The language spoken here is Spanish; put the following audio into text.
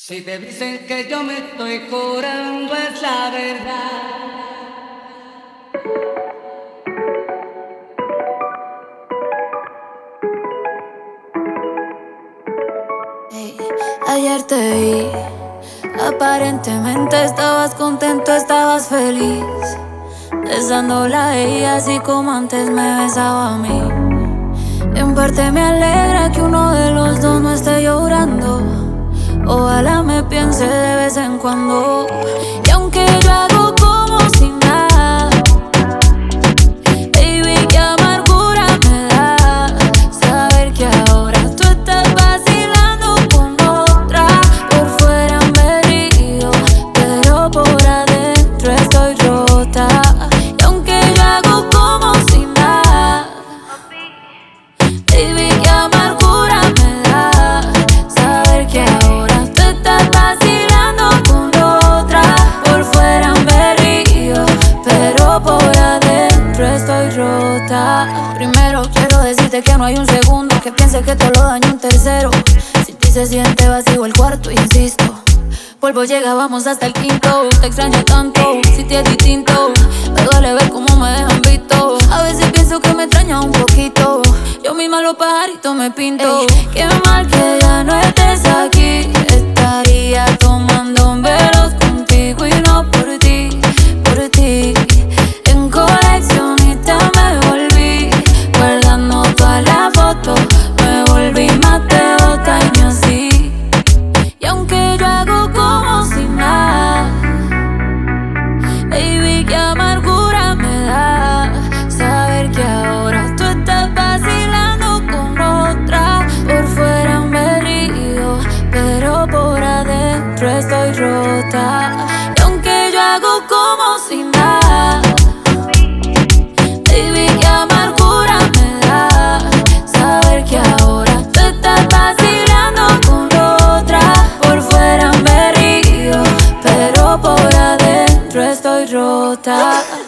Si te dicen que yo me estoy curando es la verdad. Ey, ayer te vi, aparentemente estabas contento, estabas feliz, besándola a ella así como antes me besaba a mí. En parte me alegra que uno de los dos no esté llorando. Ojalá me piense de vez en cuando. Y aunque yo hago como si nada, baby, qué amargura me da saber que ahora tú estás vacilando con otra. Por fuera me río, pero por adentro estoy rota. Y aunque yo hago como si nada, baby, qué amargura me da saber que ahora tú estás vacilando con otra. Por fuera me río, pero por adentro estoy rota. Primero quiero decirte que no hay un segundo que piense que te lo daño un tercero. Si ti se siente vacío el cuarto, insisto, polvo llega, vamos hasta el quinto. Te extraño tanto, si te es distinto. Me duele ver cómo me dejan visto. A veces pienso que me extraña un poquito. Yo misma los pajaritos me pinto. Ey, qué mal que ya no estés aquí. Estaría tomando velos contigo y no por ti, por ti. En coleccionista me volví, guardando todas las fotos. Me volví más devota y no así. Y aunque yo hago como si nada, baby, qué amargura me da saber que ahora tú estás vacilando con otra. Por fuera me río, pero por adentro estoy rota. Y aunque yo hago como si nada, baby, qué amargura me da saber que ahora tú estás vacilando con otra. Por fuera me río, pero por adentro estoy rota.